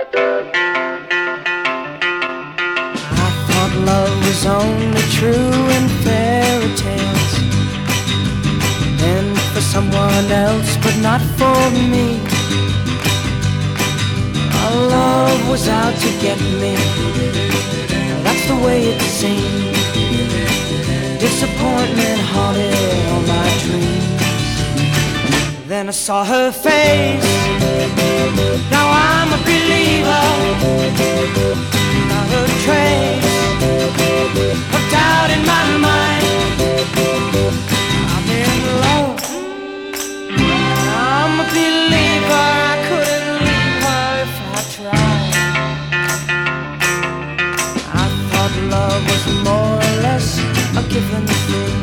I thought love was only true in fairy tales, and for someone else, but not for me. Our love was out to get me, that's the way it seemed. Disappointment haunted all my dreams. Then I saw her face, now I'm a believer. Not a trace of doubt in my mind. I'm in love, I'm a believer. I couldn't leave her if I tried. I thought love was more or less a given thing.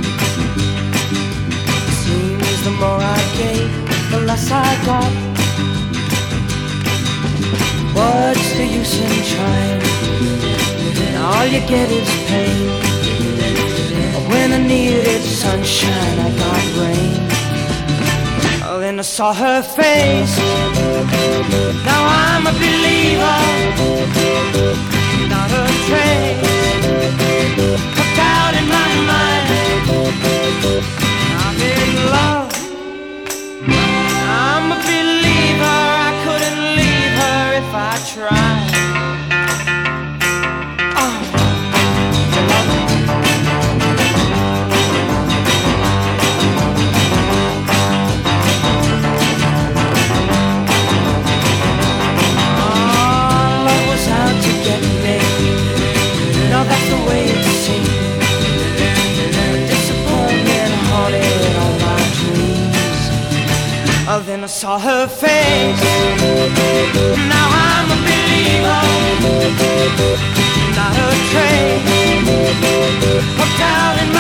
Seems the more I gave, the less I got. What's the use in trying? All you get is pain. When I needed sunshine, I got rain. Oh, then I saw her face, now I'm a believer. Not a trace of doubt in my mind. I'm in love, I'm a believer. I couldn't leave her if I tried. Love was out to get me. No, that's the way it seemed. Disappointment haunted all my dreams. Oh, then I saw her face, now I'm a believer. Not a trace of doubt in